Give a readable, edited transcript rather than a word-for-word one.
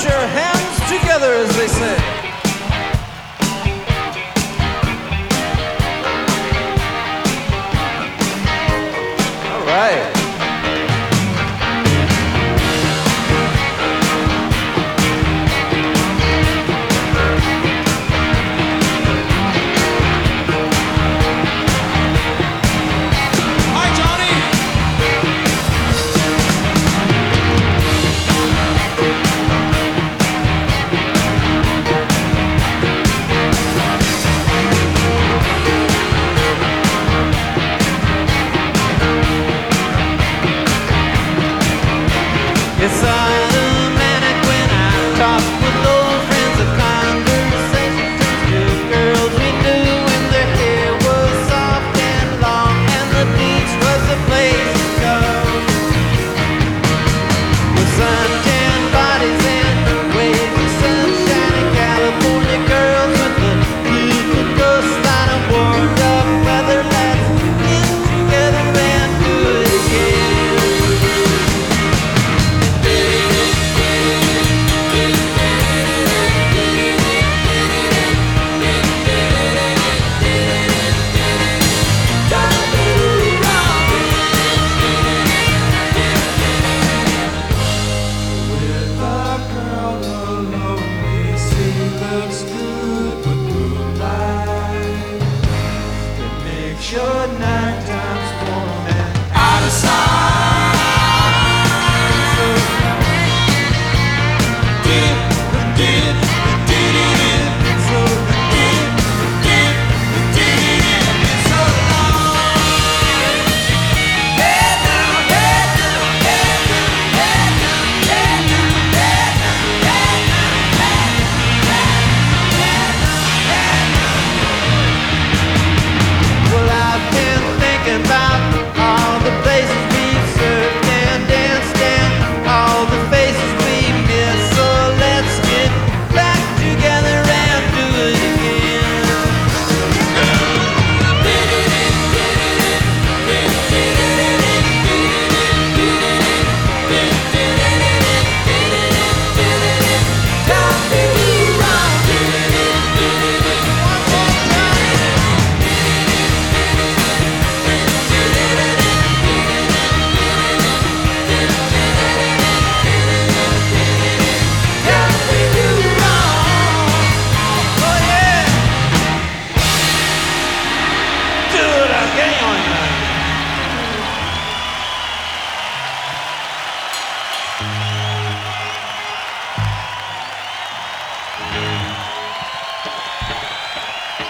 Put your hands together, as they say. All right. It's automatic when I talk with old friends. The conversation turns to girls we knew when their hair was soft and long, and the beach was the place to go. With suntan bodies and waves of sunshine in California girls with the beautiful coastline and warmed up weather. Let's get together and do it again. Looks good with moonlight. It makes your night times warm and out of sight. About all the places we've surfed and danced and all the faces we miss. So let's get back together and do it again. Don't be wrong. Gang on you.